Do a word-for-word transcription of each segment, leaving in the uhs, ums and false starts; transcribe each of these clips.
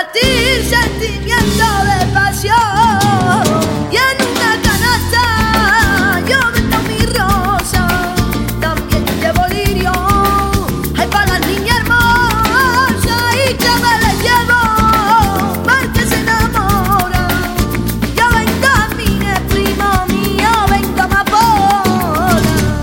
latir sentimiento de pasión. Y en una canasta yo vendo mi rosa, también llevo lirio, hay para las niñas hermosas y que me les llevo porque se enamoran. Yo vendo a mi primo mío, vendo amapola.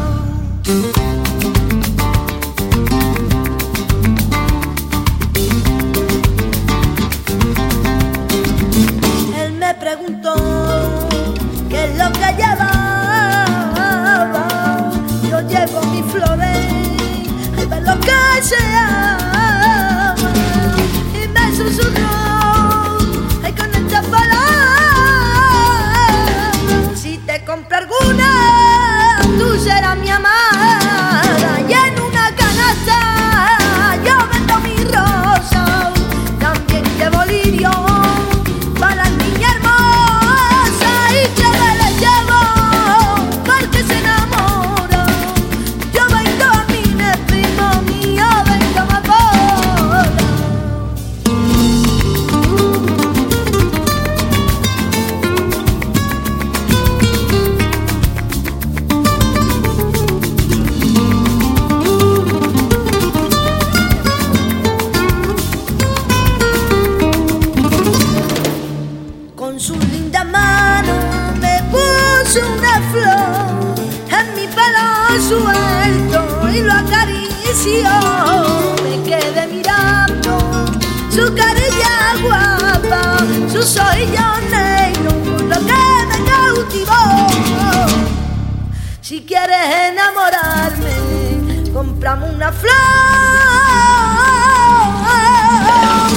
Él me preguntó qué es lo que llevaba. Yo llevo mis flores, ay, ver lo que se ama. Y me susurró, ay, con estas palabras: si te compro alguna, tú serás mi amada. Y en una canasta yo vendo mi rosa, también llevo lirio para las niñas hermosas y que me les llevo porque se enamoran. Yo vengo a mí, mi primo mío, vengo a amapola. Con sus lindas manos me puso una flor en mi pelo suelto y lo acarició. Me quedé mirando su carilla guapa, sus ojillos negros, lo que me cautivó. Si quieres enamorarme, cómprame una flor.